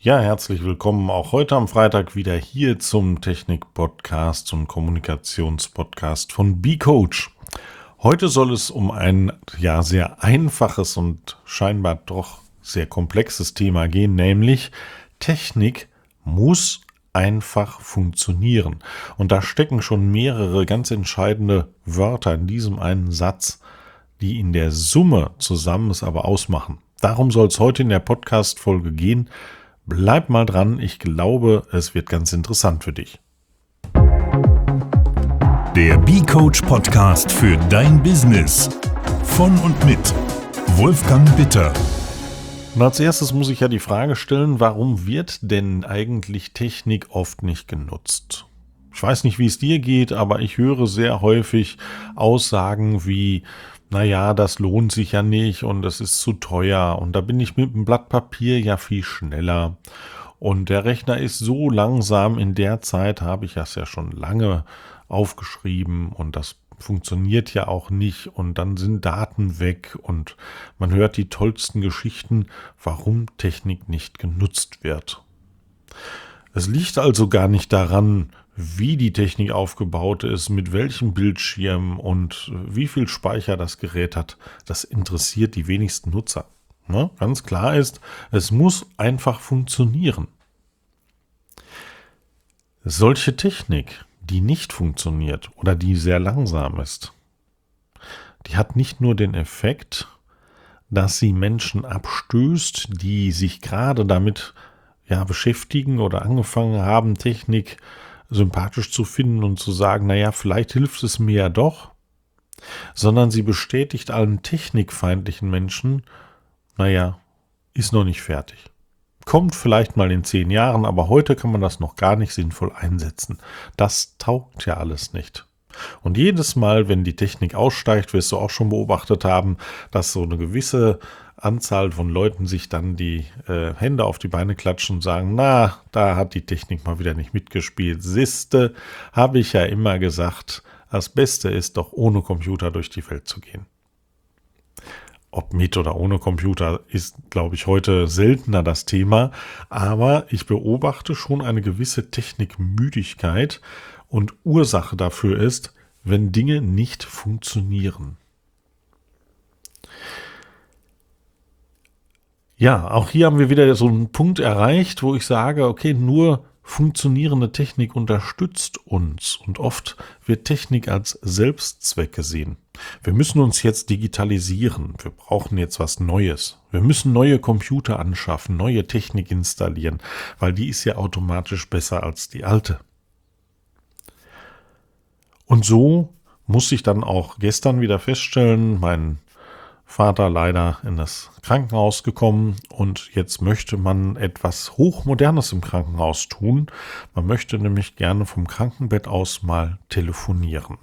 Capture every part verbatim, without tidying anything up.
Ja, herzlich willkommen auch heute am Freitag wieder hier zum Technik-Podcast und Kommunikations-Podcast von B-Coach. Heute soll es um ein ja sehr einfaches und scheinbar doch sehr komplexes Thema gehen, nämlich Technik muss einfach funktionieren. Und da stecken schon mehrere ganz entscheidende Wörter in diesem einen Satz, die in der Summe zusammen es aber ausmachen. Darum soll es heute in der Podcast-Folge gehen. Bleib mal dran, ich glaube, es wird ganz interessant für dich. Der B-Coach Podcast für dein Business. Von und mit Wolfgang Bitter. Und als erstes muss ich ja die Frage stellen, warum wird denn eigentlich Technik oft nicht genutzt? Ich weiß nicht, wie es dir geht, aber ich höre sehr häufig Aussagen wie, naja, das lohnt sich ja nicht und das ist zu teuer und da bin ich mit einem Blatt Papier ja viel schneller und der Rechner ist so langsam, in der Zeit habe ich das ja schon lange aufgeschrieben und das funktioniert ja auch nicht und dann sind Daten weg und man hört die tollsten Geschichten, warum Technik nicht genutzt wird. Es liegt also gar nicht daran, wie die Technik aufgebaut ist, mit welchem Bildschirm und wie viel Speicher das Gerät hat, das interessiert die wenigsten Nutzer. Ne? Ganz klar ist, es muss einfach funktionieren. Solche Technik, die nicht funktioniert oder die sehr langsam ist, die hat nicht nur den Effekt, dass sie Menschen abstößt, die sich gerade damit ja, beschäftigen oder angefangen haben, Technik sympathisch zu finden und zu sagen, naja, vielleicht hilft es mir ja doch, sondern sie bestätigt allen technikfeindlichen Menschen, naja, ist noch nicht fertig. Kommt vielleicht mal in zehn Jahren, aber heute kann man das noch gar nicht sinnvoll einsetzen. Das taugt ja alles nicht. Und jedes Mal, wenn die Technik aussteigt, wirst du auch schon beobachtet haben, dass so eine gewisse Anzahl von Leuten sich dann die äh, Hände auf die Beine klatschen und sagen, na, da hat die Technik mal wieder nicht mitgespielt. Siste, habe ich ja immer gesagt, das Beste ist doch, ohne Computer durch die Welt zu gehen. Ob mit oder ohne Computer ist, glaube ich, heute seltener das Thema, aber ich beobachte schon eine gewisse Technikmüdigkeit und Ursache dafür ist, wenn Dinge nicht funktionieren. Ja, auch hier haben wir wieder so einen Punkt erreicht, wo ich sage, okay, nur funktionierende Technik unterstützt uns und oft wird Technik als Selbstzweck gesehen. Wir müssen uns jetzt digitalisieren, wir brauchen jetzt was Neues. Wir müssen neue Computer anschaffen, neue Technik installieren, weil die ist ja automatisch besser als die alte. Und so muss ich dann auch gestern wieder feststellen, mein Vater leider in das Krankenhaus gekommen und jetzt möchte man etwas Hochmodernes im Krankenhaus tun. Man möchte nämlich gerne vom Krankenbett aus mal telefonieren.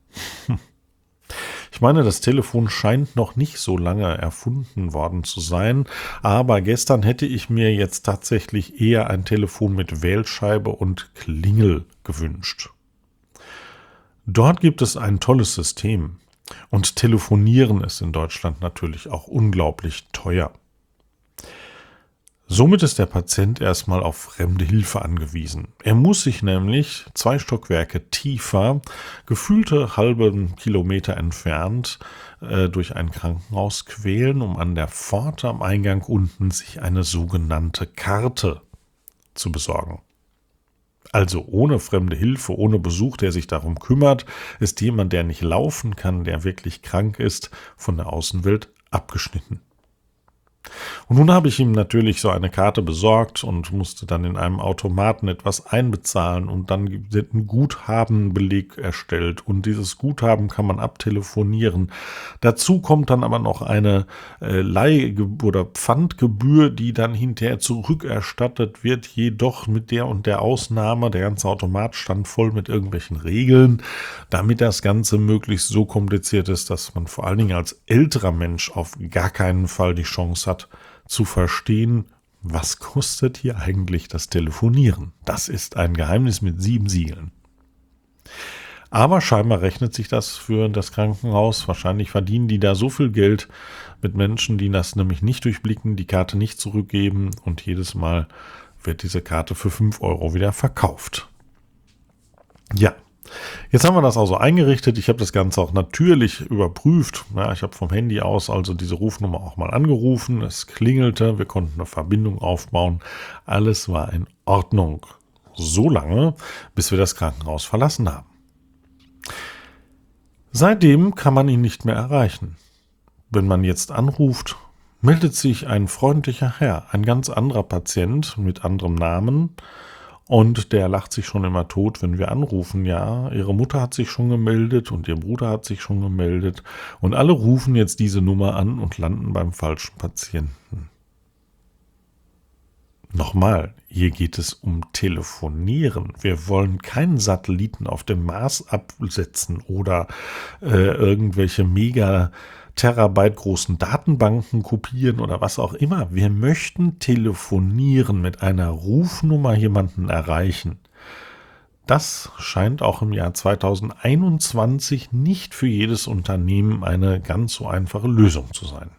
Ich meine, das Telefon scheint noch nicht so lange erfunden worden zu sein, aber gestern hätte ich mir jetzt tatsächlich eher ein Telefon mit Wählscheibe und Klingel gewünscht. Dort gibt es ein tolles System. Und Telefonieren ist in Deutschland natürlich auch unglaublich teuer. Somit ist der Patient erstmal auf fremde Hilfe angewiesen. Er muss sich nämlich zwei Stockwerke tiefer, gefühlte halben Kilometer entfernt, äh, durch ein Krankenhaus quälen, um an der Pforte am Eingang unten sich eine sogenannte Karte zu besorgen. Also ohne fremde Hilfe, ohne Besuch, der sich darum kümmert, ist jemand, der nicht laufen kann, der wirklich krank ist, von der Außenwelt abgeschnitten. Und nun habe ich ihm natürlich so eine Karte besorgt und musste dann in einem Automaten etwas einbezahlen und dann wird ein Guthabenbeleg erstellt und dieses Guthaben kann man abtelefonieren. Dazu kommt dann aber noch eine äh, Leih- oder Pfandgebühr, die dann hinterher zurückerstattet wird, jedoch mit der und der Ausnahme, der ganze Automat stand voll mit irgendwelchen Regeln, damit das Ganze möglichst so kompliziert ist, dass man vor allen Dingen als älterer Mensch auf gar keinen Fall die Chance hat, zu verstehen, was kostet hier eigentlich das Telefonieren. Das ist ein Geheimnis mit sieben Siegeln. Aber scheinbar rechnet sich das für das Krankenhaus. Wahrscheinlich verdienen die da so viel Geld mit Menschen, die das nämlich nicht durchblicken, die Karte nicht zurückgeben und jedes Mal wird diese Karte für fünf Euro wieder verkauft. Ja, jetzt haben wir das also eingerichtet. Ich habe das Ganze auch natürlich überprüft. Ja, ich habe vom Handy aus also diese Rufnummer auch mal angerufen. Es klingelte, wir konnten eine Verbindung aufbauen. Alles war in Ordnung. So lange, bis wir das Krankenhaus verlassen haben. Seitdem kann man ihn nicht mehr erreichen. Wenn man jetzt anruft, meldet sich ein freundlicher Herr, ein ganz anderer Patient mit anderem Namen, und der lacht sich schon immer tot, wenn wir anrufen. Ja, ihre Mutter hat sich schon gemeldet und ihr Bruder hat sich schon gemeldet und alle rufen jetzt diese Nummer an und landen beim falschen Patienten. Nochmal, hier geht es um Telefonieren. Wir wollen keinen Satelliten auf dem Mars absetzen oder äh, irgendwelche mega Terabyte großen Datenbanken kopieren oder was auch immer. Wir möchten telefonieren, mit einer Rufnummer jemanden erreichen. Das scheint auch im Jahr zweitausendeinundzwanzig nicht für jedes Unternehmen eine ganz so einfache Lösung zu sein.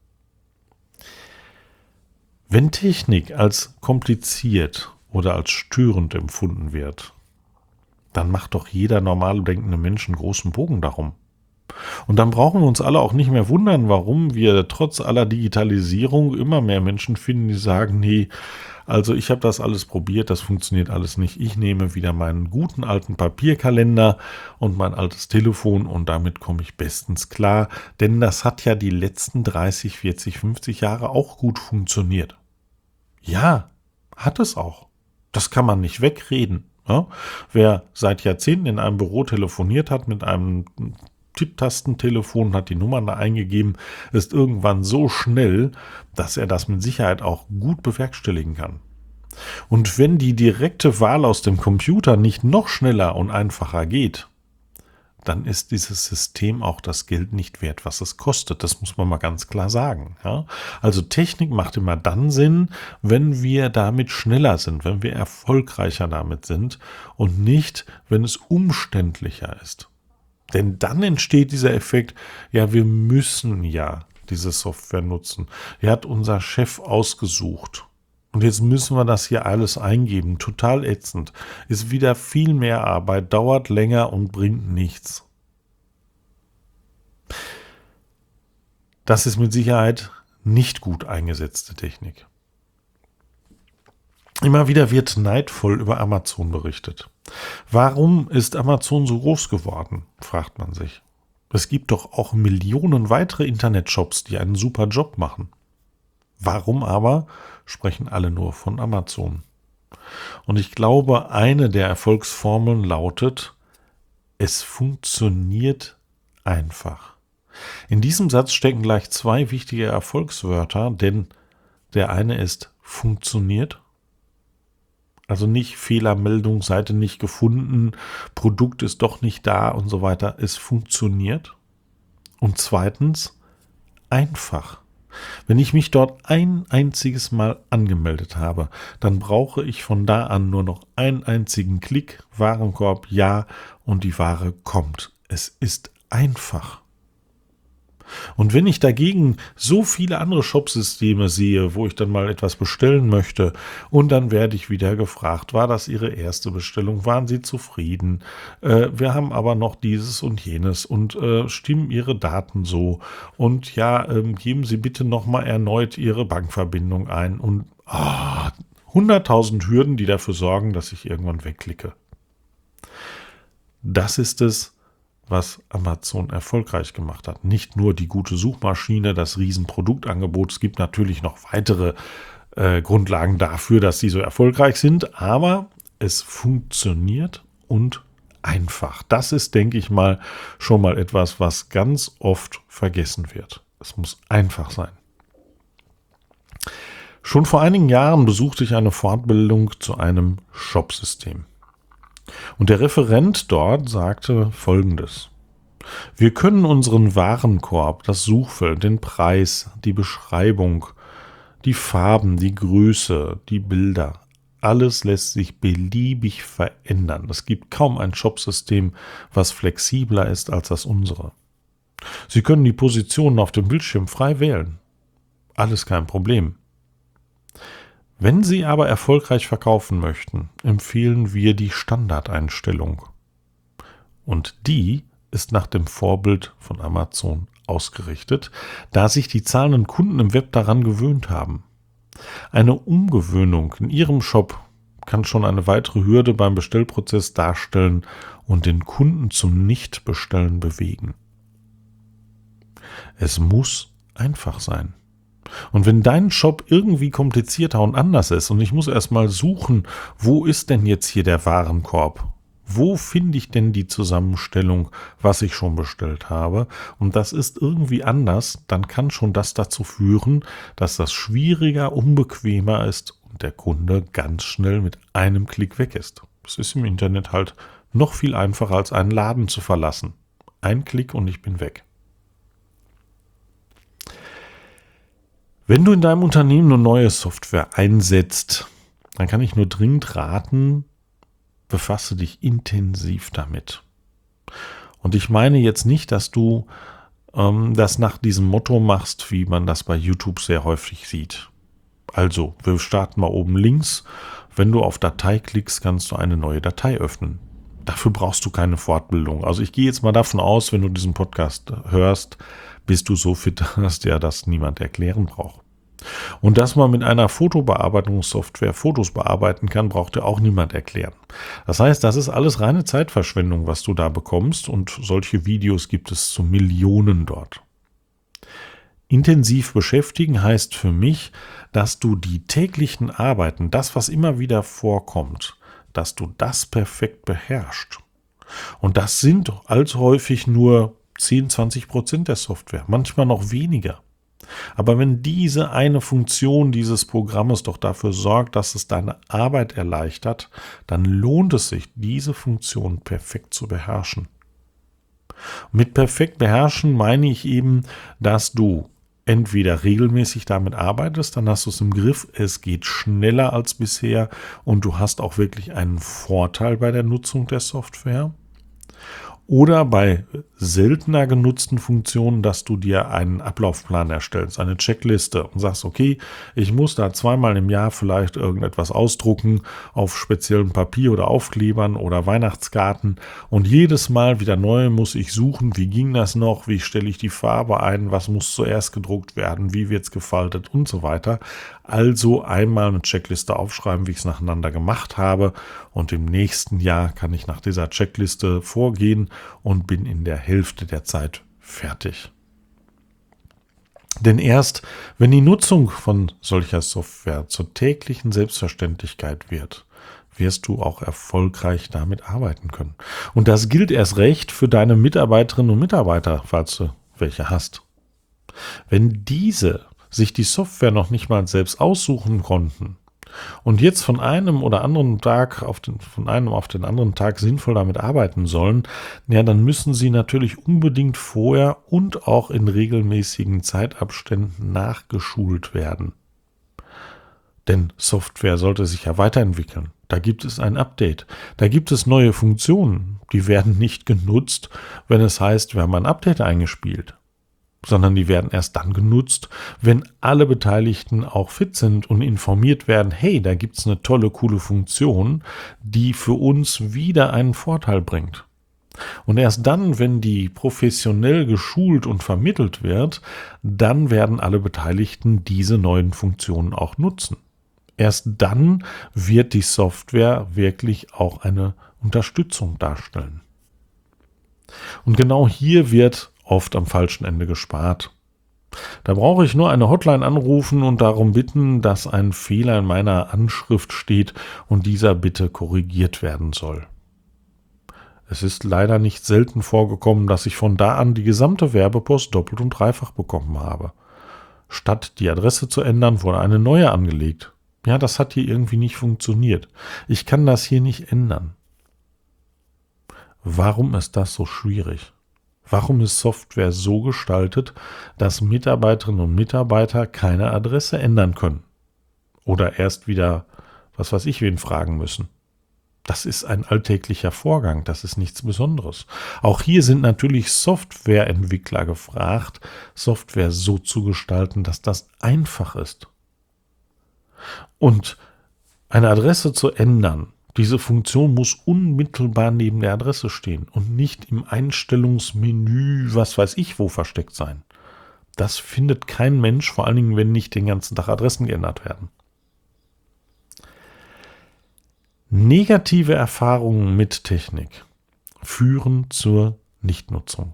Wenn Technik als kompliziert oder als störend empfunden wird, dann macht doch jeder normal denkende Mensch einen großen Bogen darum. Und dann brauchen wir uns alle auch nicht mehr wundern, warum wir trotz aller Digitalisierung immer mehr Menschen finden, die sagen, nee, also ich habe das alles probiert, das funktioniert alles nicht. Ich nehme wieder meinen guten alten Papierkalender und mein altes Telefon und damit komme ich bestens klar, denn das hat ja die letzten dreißig, vierzig, fünfzig Jahre auch gut funktioniert. Ja, hat es auch. Das kann man nicht wegreden. Ja? Wer seit Jahrzehnten in einem Büro telefoniert hat mit einem Tipptastentelefon, hat die Nummern da eingegeben, ist irgendwann so schnell, dass er das mit Sicherheit auch gut bewerkstelligen kann. Und wenn die direkte Wahl aus dem Computer nicht noch schneller und einfacher geht, dann ist dieses System auch das Geld nicht wert, was es kostet. Das muss man mal ganz klar sagen. Ja? Also Technik macht immer dann Sinn, wenn wir damit schneller sind, wenn wir erfolgreicher damit sind und nicht, wenn es umständlicher ist. Denn dann entsteht dieser Effekt, ja, wir müssen ja diese Software nutzen. Die hat unser Chef ausgesucht. Und jetzt müssen wir das hier alles eingeben. Total ätzend. Ist wieder viel mehr Arbeit, dauert länger und bringt nichts. Das ist mit Sicherheit nicht gut eingesetzte Technik. Immer wieder wird neidvoll über Amazon berichtet. Warum ist Amazon so groß geworden, fragt man sich. Es gibt doch auch Millionen weitere Internetshops, die einen super Job machen. Warum aber sprechen alle nur von Amazon? Und ich glaube, eine der Erfolgsformeln lautet, es funktioniert einfach. In diesem Satz stecken gleich zwei wichtige Erfolgswörter, denn der eine ist funktioniert. Also nicht Fehlermeldung, Seite nicht gefunden, Produkt ist doch nicht da und so weiter. Es funktioniert. Und zweitens, einfach. Wenn ich mich dort ein einziges Mal angemeldet habe, dann brauche ich von da an nur noch einen einzigen Klick, Warenkorb, ja, und die Ware kommt. Es ist einfach. Und wenn ich dagegen so viele andere Shopsysteme sehe, wo ich dann mal etwas bestellen möchte und dann werde ich wieder gefragt, war das Ihre erste Bestellung, waren Sie zufrieden? Äh, wir haben aber noch dieses und jenes und äh, stimmen Ihre Daten so und ja, ähm, geben Sie bitte nochmal erneut Ihre Bankverbindung ein und oh, hunderttausend Hürden, die dafür sorgen, dass ich irgendwann wegklicke. Das ist es, was Amazon erfolgreich gemacht hat. Nicht nur die gute Suchmaschine, das Riesenproduktangebot, es gibt natürlich noch weitere äh, Grundlagen dafür, dass sie so erfolgreich sind, aber es funktioniert und einfach. Das ist, denke ich mal, schon mal etwas, was ganz oft vergessen wird. Es muss einfach sein. Schon vor einigen Jahren besuchte ich eine Fortbildung zu einem Shopsystem. Und der Referent dort sagte Folgendes: Wir können unseren Warenkorb, das Suchfeld, den Preis, die Beschreibung, die Farben, die Größe, die Bilder, alles lässt sich beliebig verändern. Es gibt kaum ein Shopsystem, was flexibler ist als das unsere. Sie können die Positionen auf dem Bildschirm frei wählen. Alles kein Problem. Wenn Sie aber erfolgreich verkaufen möchten, empfehlen wir die Standardeinstellung. Und die ist nach dem Vorbild von Amazon ausgerichtet, da sich die zahlenden Kunden im Web daran gewöhnt haben. Eine Umgewöhnung in Ihrem Shop kann schon eine weitere Hürde beim Bestellprozess darstellen und den Kunden zum Nichtbestellen bewegen. Es muss einfach sein. Und wenn dein Shop irgendwie komplizierter und anders ist und ich muss erstmal suchen, wo ist denn jetzt hier der Warenkorb? Wo finde ich denn die Zusammenstellung, was ich schon bestellt habe? Und das ist irgendwie anders, dann kann schon das dazu führen, dass das schwieriger, unbequemer ist und der Kunde ganz schnell mit einem Klick weg ist. Es ist im Internet halt noch viel einfacher, als einen Laden zu verlassen. Ein Klick und ich bin weg. Wenn du in deinem Unternehmen eine neue Software einsetzt, dann kann ich nur dringend raten, befasse dich intensiv damit. Und ich meine jetzt nicht, dass du ähm, das nach diesem Motto machst, wie man das bei YouTube sehr häufig sieht. Also, wir starten mal oben links. Wenn du auf Datei klickst, kannst du eine neue Datei öffnen. Dafür brauchst du keine Fortbildung. Also ich gehe jetzt mal davon aus, wenn du diesen Podcast hörst, bist du so fit, dass dir das niemand erklären braucht. Und dass man mit einer Fotobearbeitungssoftware Fotos bearbeiten kann, braucht dir auch niemand erklären. Das heißt, das ist alles reine Zeitverschwendung, was du da bekommst, und solche Videos gibt es zu Millionen dort. Intensiv beschäftigen heißt für mich, dass du die täglichen Arbeiten, das, was immer wieder vorkommt, dass du das perfekt beherrschst. Und das sind allzu häufig nur zehn, zwanzig Prozent der Software, manchmal noch weniger. Aber wenn diese eine Funktion dieses Programmes doch dafür sorgt, dass es deine Arbeit erleichtert, dann lohnt es sich, diese Funktion perfekt zu beherrschen. Mit perfekt beherrschen meine ich eben, dass du entweder regelmäßig damit arbeitest, dann hast du es im Griff, es geht schneller als bisher und du hast auch wirklich einen Vorteil bei der Nutzung der Software. Oder bei seltener genutzten Funktionen, dass du dir einen Ablaufplan erstellst, eine Checkliste und sagst, okay, ich muss da zweimal im Jahr vielleicht irgendetwas ausdrucken auf speziellem Papier oder Aufklebern oder Weihnachtskarten und jedes Mal wieder neu muss ich suchen, wie ging das noch, wie stelle ich die Farbe ein, was muss zuerst gedruckt werden, wie wird es gefaltet und so weiter. Also einmal eine Checkliste aufschreiben, wie ich es nacheinander gemacht habe und im nächsten Jahr kann ich nach dieser Checkliste vorgehen und bin in der Hälfte der Zeit fertig. Denn erst wenn die Nutzung von solcher Software zur täglichen Selbstverständlichkeit wird, wirst du auch erfolgreich damit arbeiten können. Und das gilt erst recht für deine Mitarbeiterinnen und Mitarbeiter, falls du welche hast. Wenn diese sich die Software noch nicht mal selbst aussuchen konnten und jetzt von einem oder anderen Tag auf den, von einem auf den anderen Tag sinnvoll damit arbeiten sollen, ja, dann müssen sie natürlich unbedingt vorher und auch in regelmäßigen Zeitabständen nachgeschult werden. Denn Software sollte sich ja weiterentwickeln. Da gibt es ein Update. Da gibt es neue Funktionen. Die werden nicht genutzt, wenn es heißt, wir haben ein Update eingespielt, sondern die werden erst dann genutzt, wenn alle Beteiligten auch fit sind und informiert werden, hey, da gibt's eine tolle, coole Funktion, die für uns wieder einen Vorteil bringt. Und erst dann, wenn die professionell geschult und vermittelt wird, dann werden alle Beteiligten diese neuen Funktionen auch nutzen. Erst dann wird die Software wirklich auch eine Unterstützung darstellen. Und genau hier wird oft am falschen Ende gespart. Da brauche ich nur eine Hotline anrufen und darum bitten, dass ein Fehler in meiner Anschrift steht und dieser bitte korrigiert werden soll. Es ist leider nicht selten vorgekommen, dass ich von da an die gesamte Werbepost doppelt und dreifach bekommen habe. Statt die Adresse zu ändern, wurde eine neue angelegt. Ja, das hat hier irgendwie nicht funktioniert. Ich kann das hier nicht ändern. Warum ist das so schwierig? Warum ist Software so gestaltet, dass Mitarbeiterinnen und Mitarbeiter keine Adresse ändern können? Oder erst wieder, was weiß ich, wen fragen müssen? Das ist ein alltäglicher Vorgang, das ist nichts Besonderes. Auch hier sind natürlich Softwareentwickler gefragt, Software so zu gestalten, dass das einfach ist. Und eine Adresse zu ändern, diese Funktion muss unmittelbar neben der Adresse stehen und nicht im Einstellungsmenü, was weiß ich wo, versteckt sein. Das findet kein Mensch, vor allen Dingen, wenn nicht den ganzen Tag Adressen geändert werden. Negative Erfahrungen mit Technik führen zur Nichtnutzung.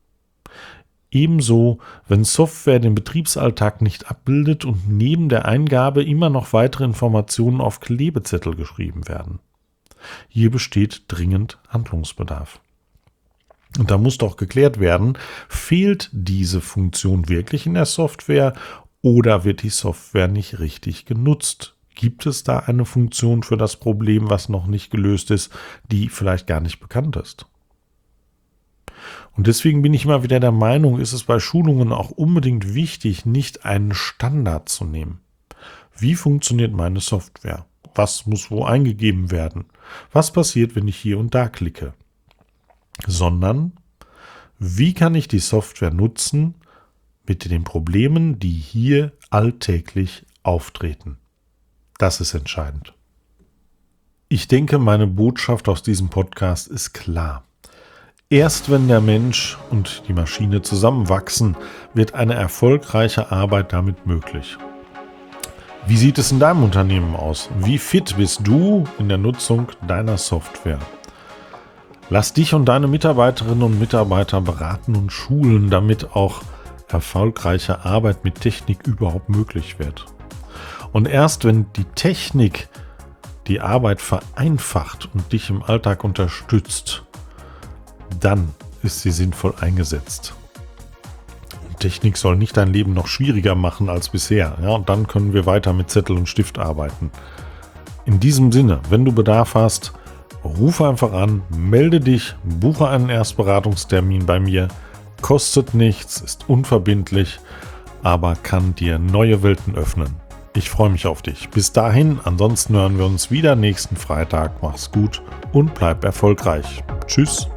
Ebenso, wenn Software den Betriebsalltag nicht abbildet und neben der Eingabe immer noch weitere Informationen auf Klebezettel geschrieben werden. Hier besteht dringend Handlungsbedarf. Und da muss doch geklärt werden, fehlt diese Funktion wirklich in der Software oder wird die Software nicht richtig genutzt? Gibt es da eine Funktion für das Problem, was noch nicht gelöst ist, die vielleicht gar nicht bekannt ist? Und deswegen bin ich immer wieder der Meinung, ist es bei Schulungen auch unbedingt wichtig, nicht einen Standard zu nehmen. Wie funktioniert meine Software? Was muss wo eingegeben werden? Was passiert, wenn ich hier und da klicke? Sondern, wie kann ich die Software nutzen mit den Problemen, die hier alltäglich auftreten? Das ist entscheidend. Ich denke, meine Botschaft aus diesem Podcast ist klar. Erst wenn der Mensch und die Maschine zusammenwachsen, wird eine erfolgreiche Arbeit damit möglich. Wie sieht es in deinem Unternehmen aus? Wie fit bist du in der Nutzung deiner Software? Lass dich und deine Mitarbeiterinnen und Mitarbeiter beraten und schulen, damit auch erfolgreiche Arbeit mit Technik überhaupt möglich wird. Und erst wenn die Technik die Arbeit vereinfacht und dich im Alltag unterstützt, dann ist sie sinnvoll eingesetzt. Und Technik soll nicht dein Leben noch schwieriger machen als bisher. Ja, und dann können wir weiter mit Zettel und Stift arbeiten. In diesem Sinne, wenn du Bedarf hast, ruf einfach an, melde dich, buche einen Erstberatungstermin bei mir. Kostet nichts, ist unverbindlich, aber kann dir neue Welten öffnen. Ich freue mich auf dich. Bis dahin, ansonsten hören wir uns wieder nächsten Freitag. Mach's gut und bleib erfolgreich. Tschüss.